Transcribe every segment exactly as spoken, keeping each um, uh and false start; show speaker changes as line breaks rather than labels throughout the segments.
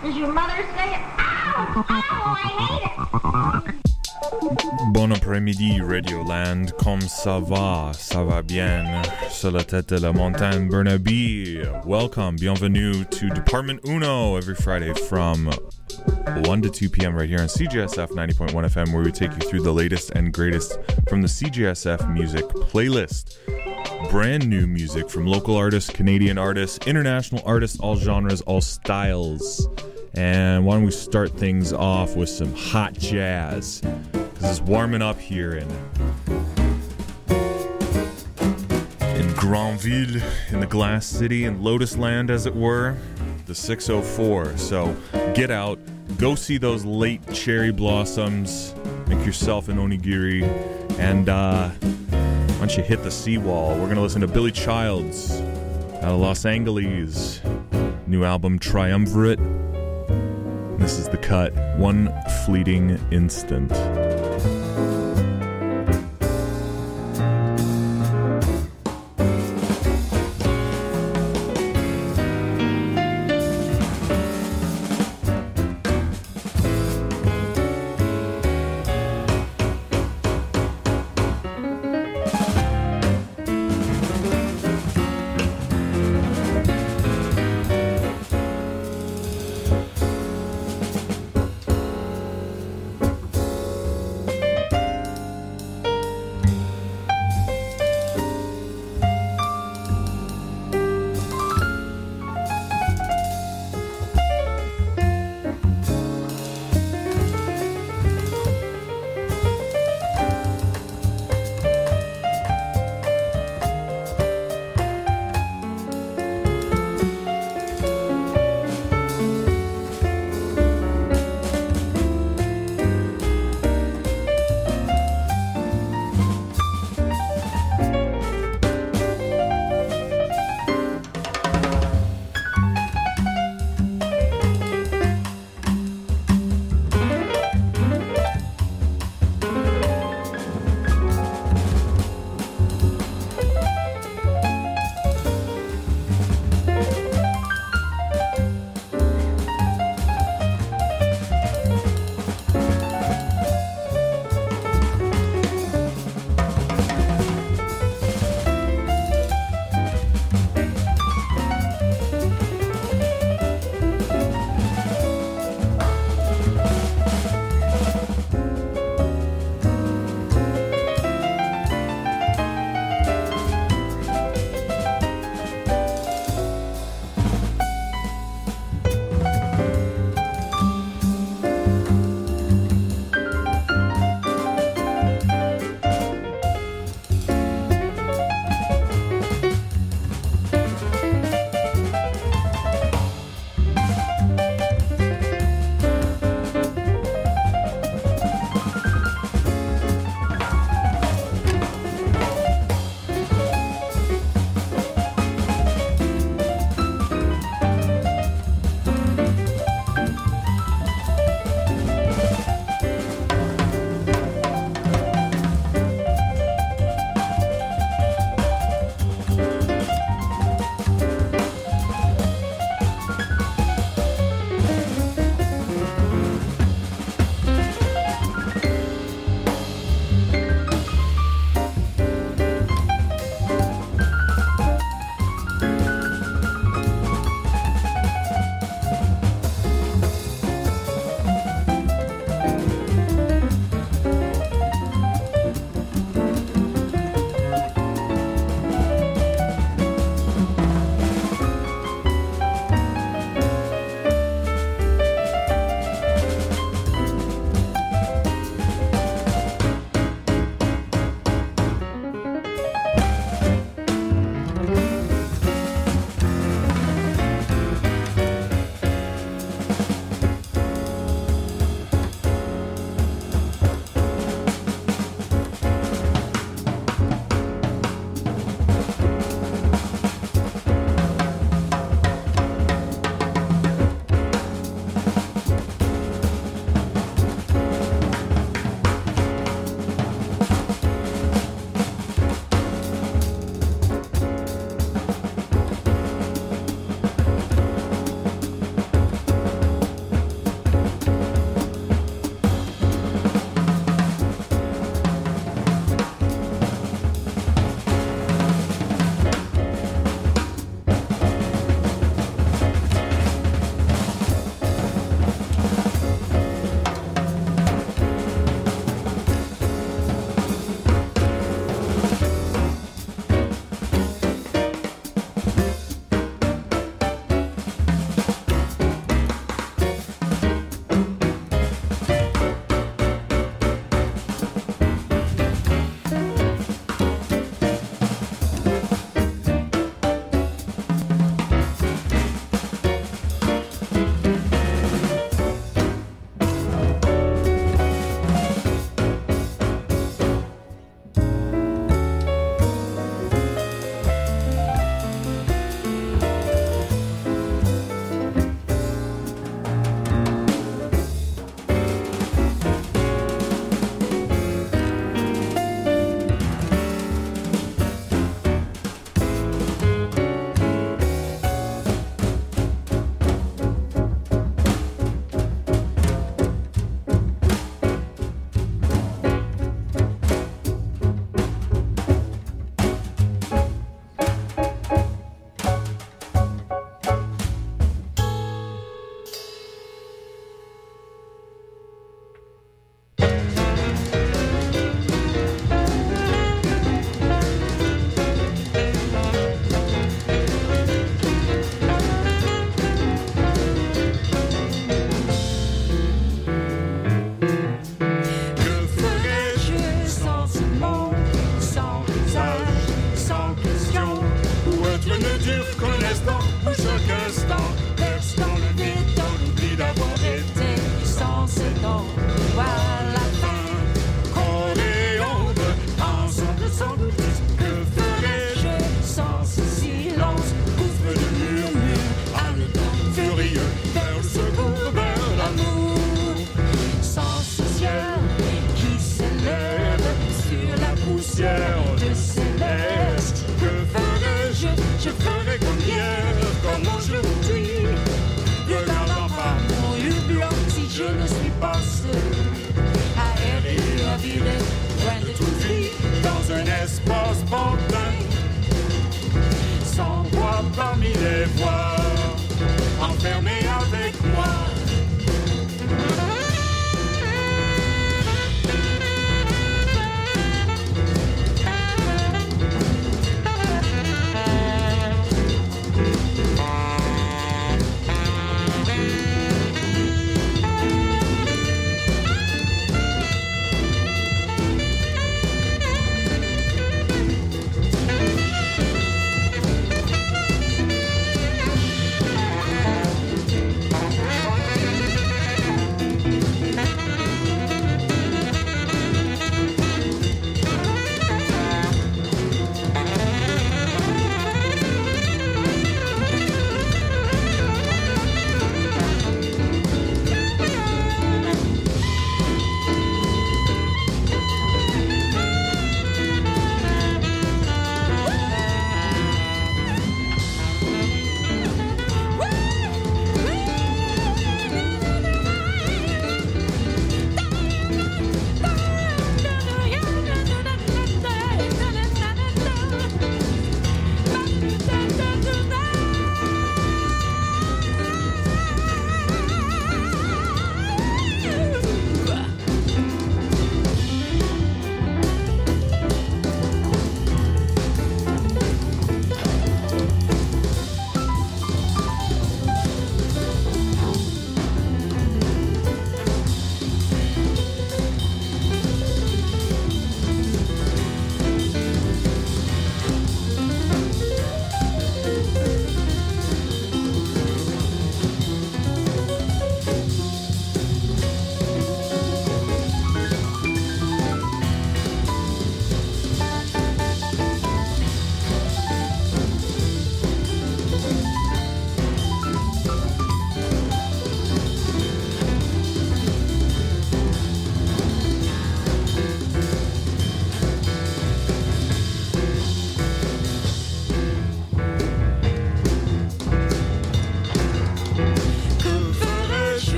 Does your mother say it? Ow! Ow! I hate it!
Bon après-midi, Radioland. Comme ça va? Ça va bien? Sur la tête de la montagne, Burnaby. Welcome, bienvenue to Department Uno every Friday from one to two p.m. right here on C G S F ninety point one F M, where we take you through the latest and greatest from the C G S F music playlist. Brand new music from local artists, Canadian artists, international artists, all genres, all styles. And why don't we start things off with some hot jazz, because it's warming up here in in Granville, in the Glass City, in Lotus Land, as it were, the six oh four. So get out, go see those late cherry blossoms, make yourself an onigiri, and uh, why don't you hit the seawall? We're going to listen to Billy Childs out of Los Angeles, new album Triumvirate. This is the cut, One Fleeting Instant.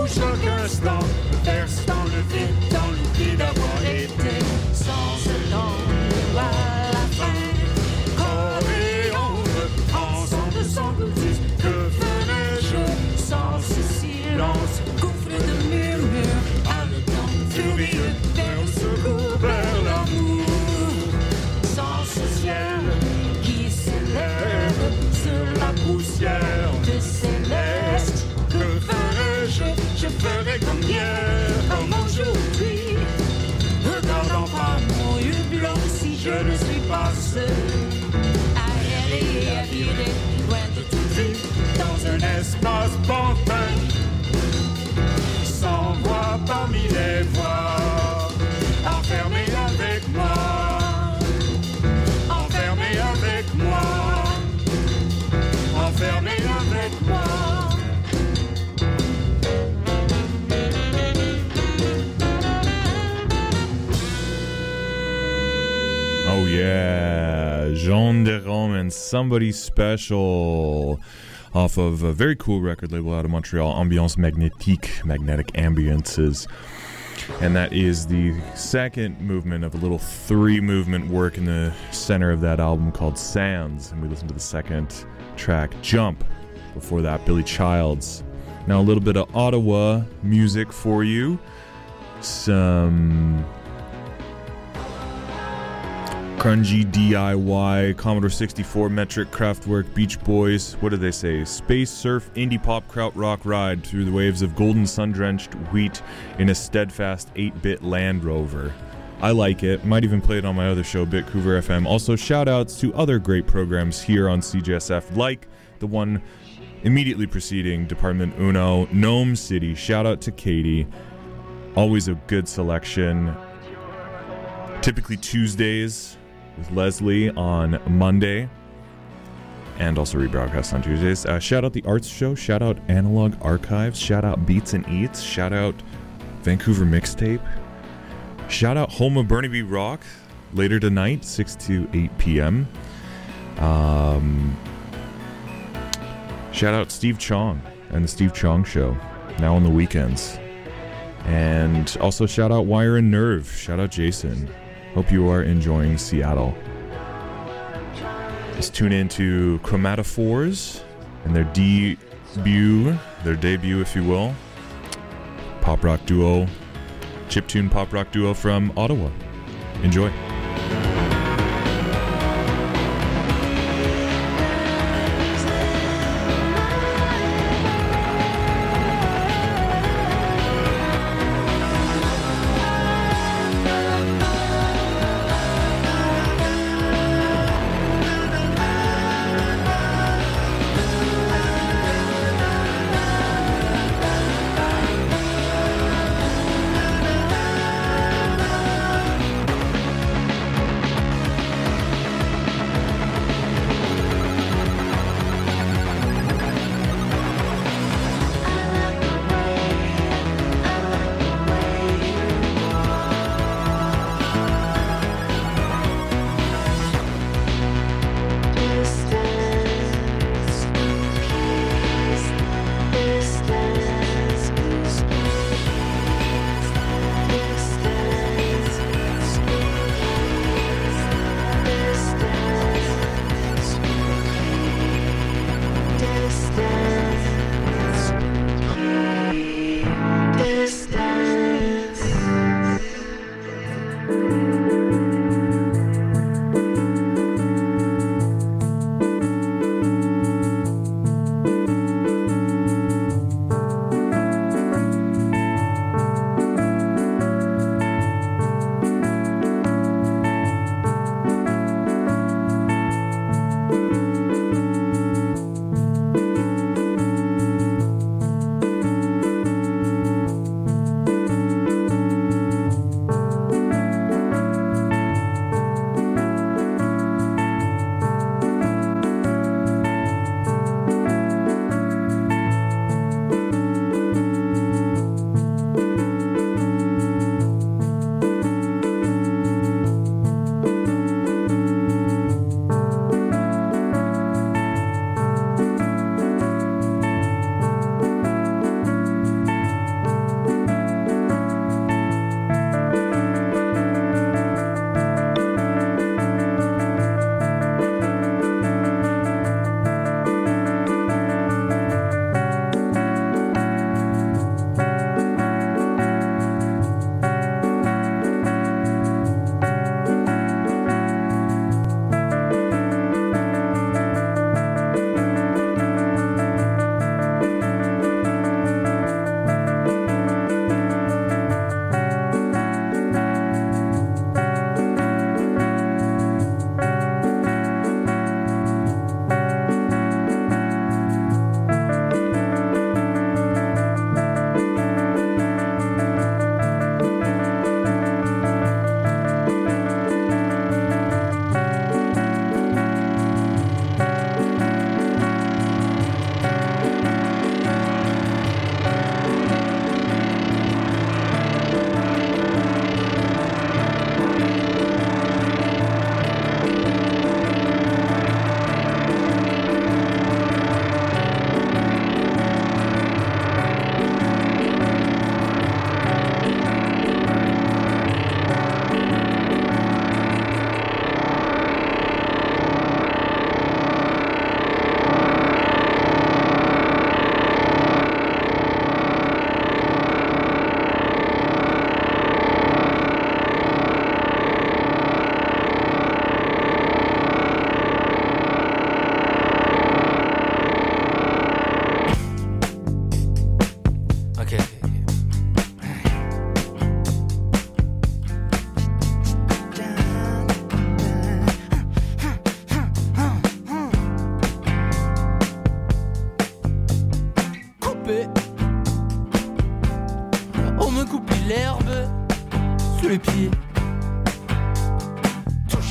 où chaque instant verse dans le vide, dans l'oubli d'avoir été sans élan à la fin. Corps et ombre, ensemble s'engloutissent. Que ferais-je sans ce silence? Gouffre de murmures, haletant, furieux, vers le secours, vers l'amour. Sans ce ciel qui s'élève sur la poussière de céleste. Que ferais-je? Je ferais comme hier, comme aujourd'hui. Regardant par mon hublot, si je ne suis pas seul. À errer et à virer, loin de toute vie, dans un espace pantin. Sans voix parmi les voix, enfermé avec moi. Enfermé avec moi. Enfermé avec moi.
Oh yeah, Jean de Rome and Somebody Special off of a very cool record label out of Montreal, Ambiance Magnétique, Magnetic Ambiances. And that is the second movement of a little three-movement work in the center of that album called Sands. And we listened to the second track, Jump. Before that, Billy Childs. Now a little bit of Ottawa music for you. Some grungy D I Y, Commodore sixty-four, Metric, Kraftwerk, Beach Boys. What do they say? Space surf, indie pop, krautrock ride through the waves of golden sun-drenched wheat in a steadfast eight-bit Land Rover. I like it. Might even play it on my other show, Bitcouver F M. Also, shout-outs to other great programs here on C J S F, like the one immediately preceding Department Uno, Gnome City. Shout-out to Katie. Always a good selection. Typically Tuesdays with Leslie on Monday, and also rebroadcast on Tuesdays. Uh, shout out the Arts Show, shout out Analog Archives, shout out Beats and Eats, shout out Vancouver Mixtape, shout out Home of Burnaby Rock later tonight, six to eight p.m. Um, shout out Steve Chong and the Steve Chong Show, now on the weekends. And also shout out Wire and Nerve, shout out Jason. Hope you are enjoying Seattle. Let's tune into Chromatophores and their debut, their debut, if you will. Pop rock duo, chiptune pop rock duo from Ottawa. Enjoy.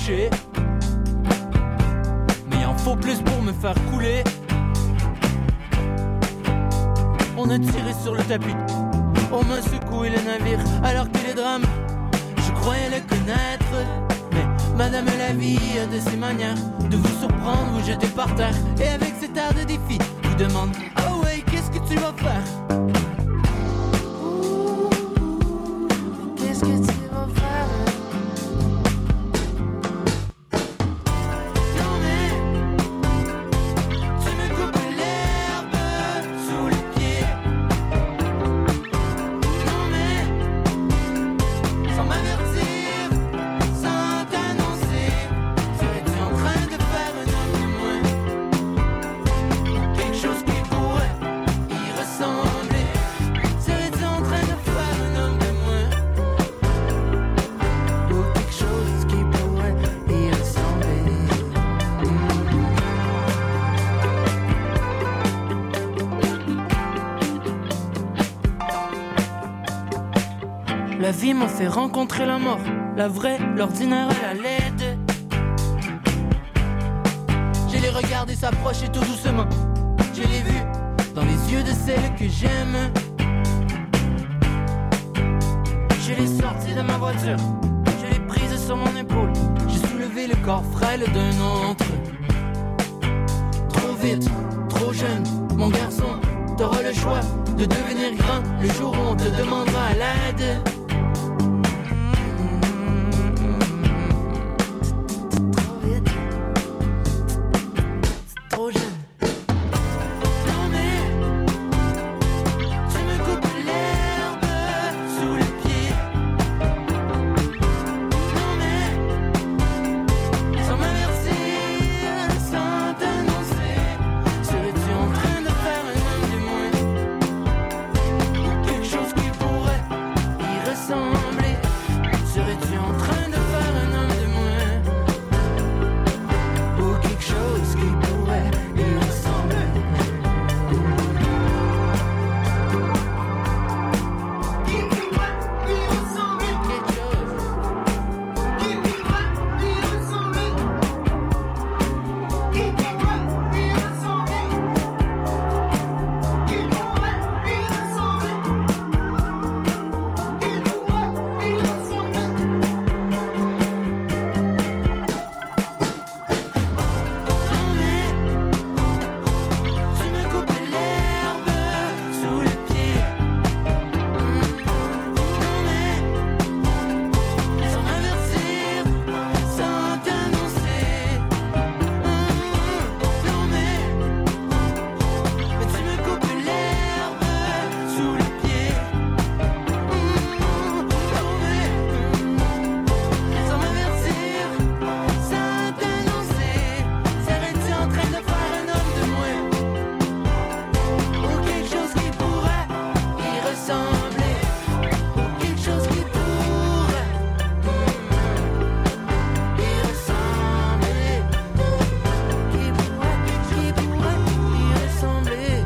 toucher. Mais il en faut plus pour me faire couler. On a tiré sur le tapis, on m'a secoué le navire. Alors que les drames, je croyais les connaître. Mais madame la vie a de ses manières de vous surprendre, vous jeter par terre. Et avec cet air de défi, vous demande: oh ouais, qu'est-ce que tu vas faire? Qu'est-ce que tu vas faire? Non mais tu me coupes l'herbe sous les pieds. Non mais sans m'avertir, sans t'annoncer, serais-tu en train de faire un homme de moins? Quelque chose qui pourrait y ressembler. Serais-tu en train de faire un homme de moins? Ou quelque chose qui pourrait y ressembler. La vie m'a fait rencontrer la mort, la vraie, l'ordinaire à la laide. Je l'ai regardé s'approcher tout doucement. Je l'ai vu dans les yeux de celle que j'aime. Je l'ai sorti de ma voiture, je l'ai prise sur mon épaule. J'ai soulevé le corps frêle d'un autre. Trop vite, trop jeune, mon garçon, t'auras le choix de devenir grand le jour où on te demandera l'aide. Trop vite, trop jeune. Non mais tu me coupes l'herbe sous les pieds. Non mais sans m'avertir, sans t'annoncer, serais-tu en train de faire un homme de moins? Quelque chose qui pourrait y ressembler. Serais-tu en train de faire un homme de moins? Ou quelque chose qui pourrait y ressembler. Quelque Non mais tu me coupes l'herbe sous les pieds. Non mais sans m'avertir, sans t'annoncer. Non mais mais tu me coupes l'herbe sous les pieds. Non mais sans m'avertir, sans t'annoncer, serais-tu en train de faire un homme de moins? Ou quelque chose qui pourrait y ressembler. Ou quelque chose qui pourrait y ressembler. Qui pourrait, qui pourrait y ressembler.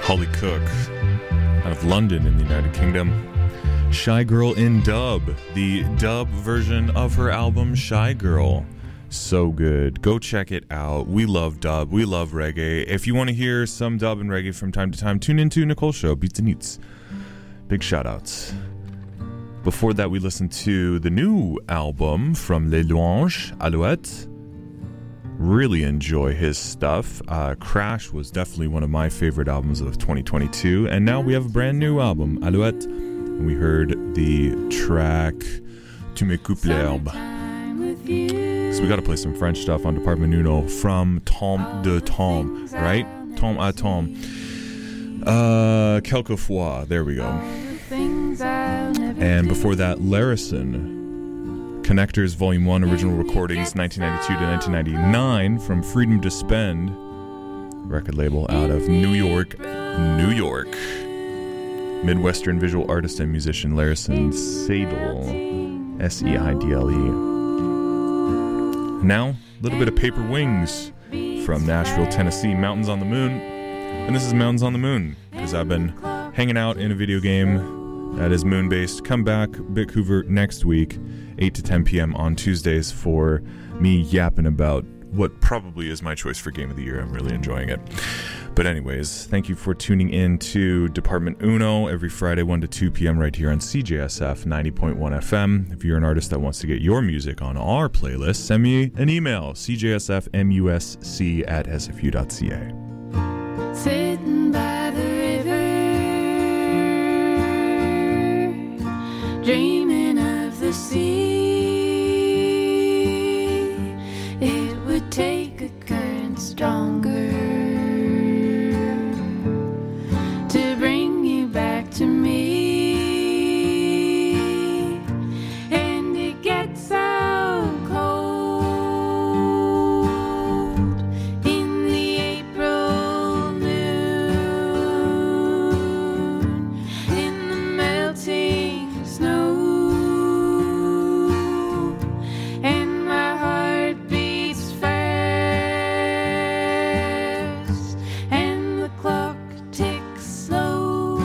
Holly Cook out of London in the United Kingdom. Shy Girl in dub, the dub version of her album Shy Girl. So good. Go check it out. We love dub. We love reggae. If you want to hear some dub and reggae from time to time, tune into Nicole Show, Beats and Eats. Big shout outs. Before that, we listened to the new album from Les Louanges, Alouette. Really enjoy his stuff. Uh, Crash was definitely one of my favorite albums of twenty twenty-two. And now we have a brand new album, Alouette. And we heard the track Tu me coupes l'herbe. So we got to play some French stuff on Department Uno from Tom de Tom, right? Tom à Tom. Uh, Quelquefois. There we go. And before that, Larison. Connectors Volume one, Original Recordings, nineteen ninety-two to nineteen ninety-nine, from Freedom to Spend, record label out of New York, New York. Midwestern visual artist and musician Larison Seidel, S E I D L E. Now, a little bit of Paper Wings from Nashville, Tennessee, Mountains on the Moon. And this is Mountains on the Moon, because I've been hanging out in a video game that is moon-based. Come back, Bickhoover, next week, eight to ten p.m. on Tuesdays, for me yapping about what probably is my choice for Game of the Year. I'm really enjoying it. But anyways, thank you for tuning in to Department Uno every Friday, one to two p.m. right here on C J S F ninety point one F M. If you're an artist that wants to get your music on our playlist, send me an email, c j s f m u s c at s f u dot c a.
Sitting by the river, dreaming of the sea. It would take a current stronger to bring you back to me, and it gets so cold in the April noon, in the melting snow, and my heart beats fast, and the clock ticks slow.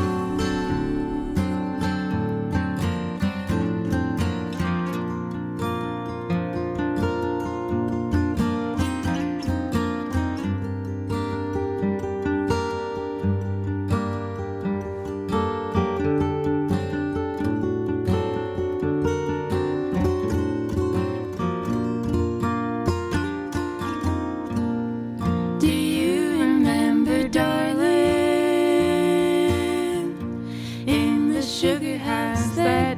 Do you remember, darling, in the sugar house that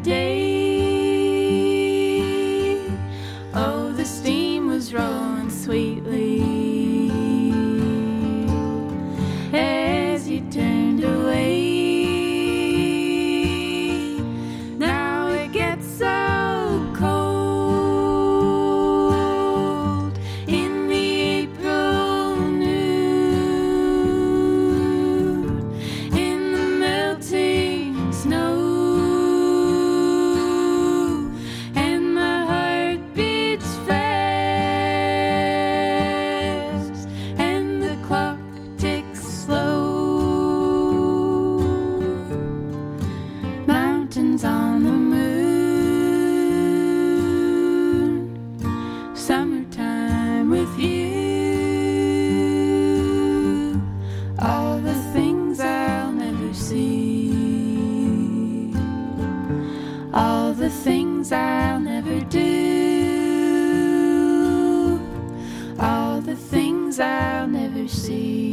day? Oh, the steam was rolling sweetly as you turned away. Now it gets so cold in the April noon, in the melting snow, and my heart beats fast, and the clock ticks slow. Mountains on the moon, summertime with you, all the things I'll never see, all the things I'll never do, all the things I'll never see.